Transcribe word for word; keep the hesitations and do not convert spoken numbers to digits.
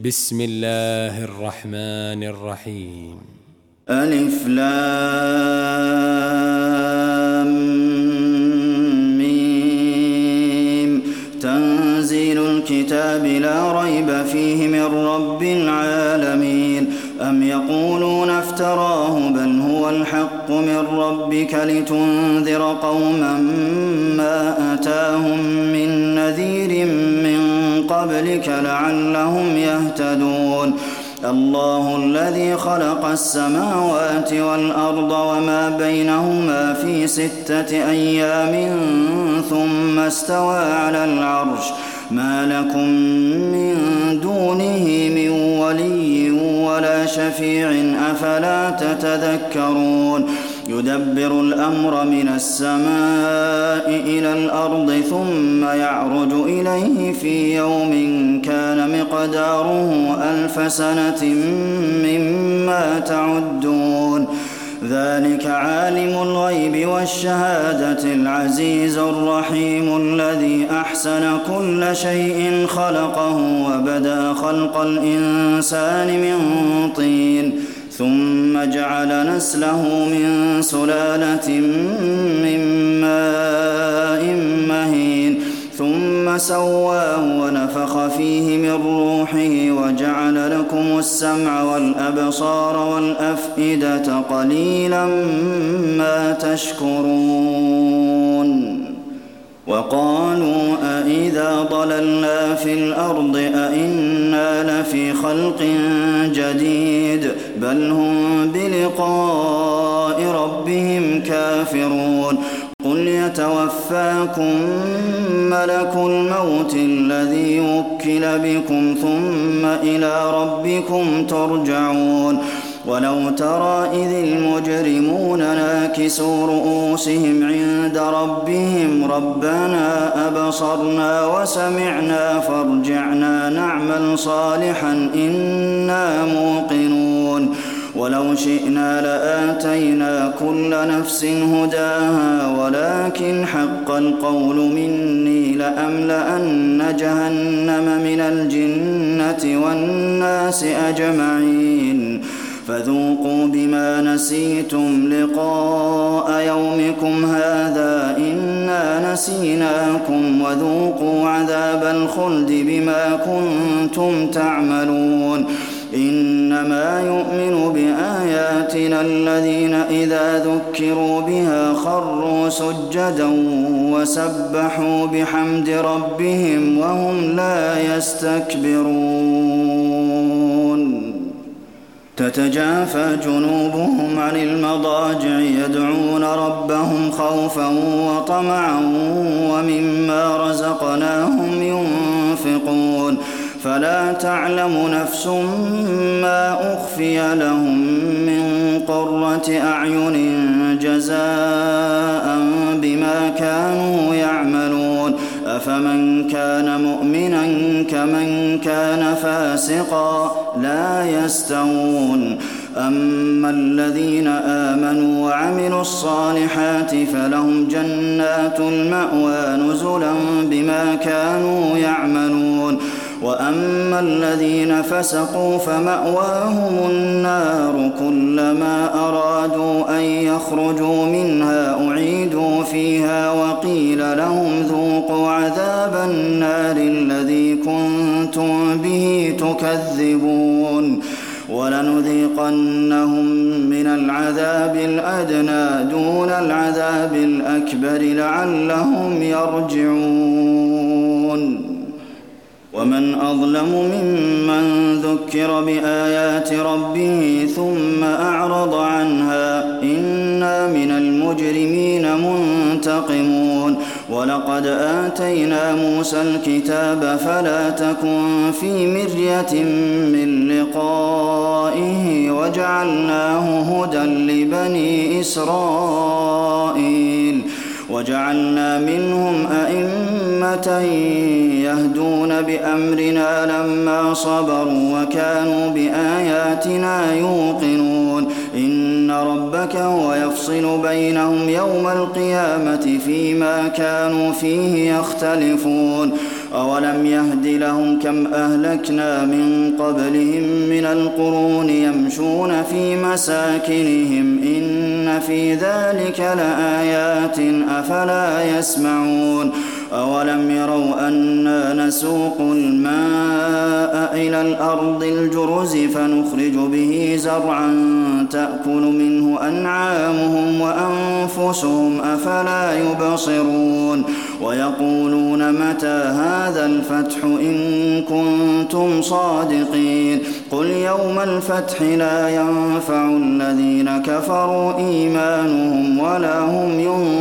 بسم الله الرحمن الرحيم. ألف لام ميم. تنزيل الكتاب لا ريب فيه من رب العالمين. أم يقولون افتراه بل هو الحق من ربك لتنذر قوما ما أتاهم من نذير من قبلك لعلهم يهتدون. الله الذي خلق السماوات والأرض وما بينهما في ستة أيام ثم استوى على العرش ما لكم من دونه من ولي ولا شفيع أفلا تتذكرون. يدبر الأمر من السماء إلى الأرض ثم يعرج إليه في يوم كان مقداره ألف سنة مما تعدون. ذلك عالم الغيب والشهادة العزيز الرحيم الذي أحسن كل شيء خلقه وبدأ خلق الإنسان من طين ثم جعل نسله من سلالة من ماء مهين ثم سواه ونفخ فيه من روحه وجعل لكم السمع والأبصار والأفئدة قليلا ما تشكرون. وقالوا أإذا ضللنا في الأرض أإنا لفي خلق جديد بل هم بلقاء ربهم كافرون. قل يتوفاكم ملك الموت الذي وكل بكم ثم إلى ربكم ترجعون. ولو ترى إذ المجرمون ناكسوا رؤوسهم عند ربهم ربنا أبصرنا وسمعنا فارجعنا نعمل صالحا إنا موقنون. ولو شئنا لآتينا كل نفس هداها ولكن حق القول مني لأملأن جهنم من الجنة والناس أجمعين. فذوقوا بما نسيتم لقاء يومكم هذا إنا نسيناكم وذوقوا عذاب الخلد بما كنتم تعملون. إنما يؤمن بآياتنا الذين إذا ذكروا بها خروا سجدا وسبحوا بحمد ربهم وهم لا يستكبرون. تتجافى جنوبهم عن المضاجع يدعون ربهم خوفا وطمعا ومما رزقناهم ينفقون. فلا تعلم نفس ما أخفي لهم من قرة أعين جزاء بما كانوا يعملون. أفمن كان مؤمنا كمن كان فاسقا لا يستوون. أما الذين آمنوا وعملوا الصالحات فلهم جنات المأوى نزلا بما كانوا يعملون. وأما الذين فسقوا فمأواهم النار كلما أرادوا أن يخرجوا منها أعيدوا فيها وقيل لهم ذوقوا عذاب النار الذي كنتم به تكذبون. ولنذيقنهم من العذاب الأدنى دون العذاب الأكبر لعلهم يرجعون. ومن أظلم ممن ذكر بآيات ربه ثم أعرض عنها إنا من المجرمين منتقمون. ولقد آتينا موسى الكتاب فلا تكن في مرية من لقائه وجعلناه هدى لبني إسرائيل. وجعلنا منهم أئمة يهدون بأمرنا لما صبروا وكانوا بآياتنا يوقنون. إن ربك هو يفصل بينهم يوم القيامة فيما كانوا فيه يختلفون. أولم يهد لهم كم أهلكنا من قبلهم من القرون يمشون في مساكنهم إن في ذلك لآيات أفلا يسمعون أولم يروا أنا نسوق الماء إلى الأرض الجرز فنخرج به زرعا تأكل منه أنعامهم وأنفسهم أفلا يبصرون ويقولون متى هذا الفتح إن كنتم صادقين قل يوم الفتح لا ينفع الذين كفروا إيمانهم ولا هم ينصرون